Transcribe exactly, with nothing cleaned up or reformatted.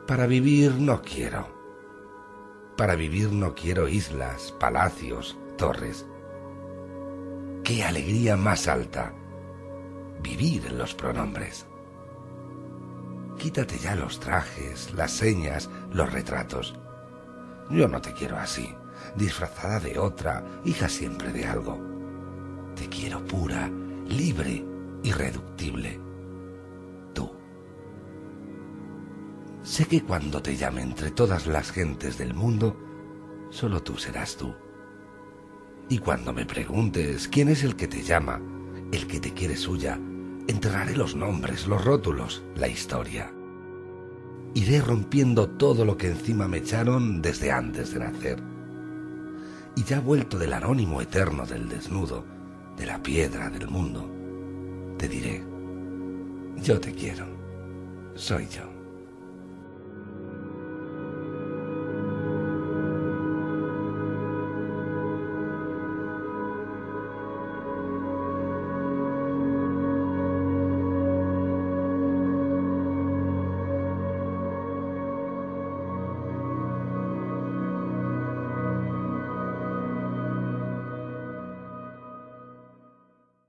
Para vivir no quiero. Para vivir no quiero islas, palacios, torres. ¡Qué alegría más alta! Vivir en los pronombres. Quítate ya los trajes, las señas, los retratos. Yo no te quiero así, disfrazada de otra, hija siempre de algo. Te quiero pura, libre, irreductible. Tú. Sé que cuando te llame entre todas las gentes del mundo, solo tú serás tú. Y cuando me preguntes quién es el que te llama, el que te quiere suya, enterraré los nombres, los rótulos, la historia. Iré rompiendo todo lo que encima me echaron desde antes de nacer. Y ya vuelto del anónimo eterno del desnudo, de la piedra del mundo, te diré, yo te quiero, soy yo.